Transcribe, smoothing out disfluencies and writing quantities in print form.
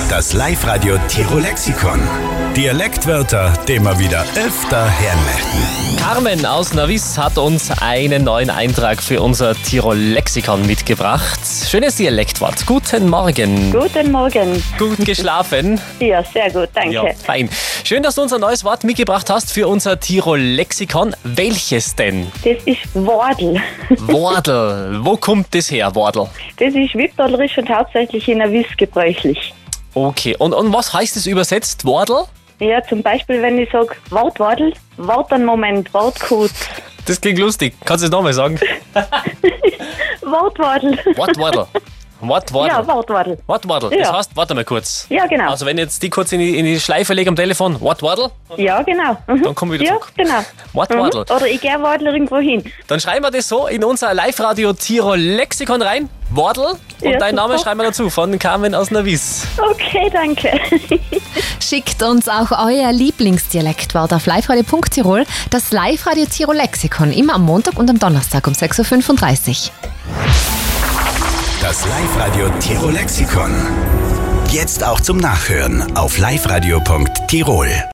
Das Live-Radio Tirol-Lexikon. Dialektwörter, die wir wieder öfter hören möchten. Carmen aus Navis hat uns einen neuen Eintrag für unser Tirol-Lexikon mitgebracht. Schönes Dialektwort. Guten Morgen. Guten Morgen. Gut geschlafen? Ja, sehr gut, danke. Ja, fein. Schön, dass du uns ein neues Wort mitgebracht hast für unser Tirol-Lexikon. Welches denn? Das ist Wardel. Wardel. Wo kommt das her, Wardel? Das ist schwyzerderisch und hauptsächlich in Navis gebräuchlich. Okay, und was heißt es übersetzt, Wardel? Ja, zum Beispiel, wenn ich sage, Wardel, wart einen Moment, wart kurz. Das klingt lustig. Kannst du es nochmal sagen? Wardel. Wardel. Ja, Wardel. Wardel. Ja. Das heißt, warte mal kurz. Ja, genau. Also wenn ich jetzt die kurz in die Schleife lege am Telefon, Wardel, Ja, genau. dann kommen wir wieder Ja, zurück. genau. Wardel. Oder ich gehe Wardel irgendwo hin. Dann schreiben wir das so in unser Live-Radio Tirol-Lexikon rein. Wardel. Und Ja, dein Name super. schreiben wir dazu von Carmen aus Navis. Okay, danke. Schickt uns auch euer Lieblingsdialektwort auf liveradio.tirol. Das Live-Radio Tirol-Lexikon immer am Montag und am Donnerstag um 6.35 Uhr. Das Live-Radio Tirol-Lexikon. Jetzt auch zum Nachhören auf liveradio.tirol.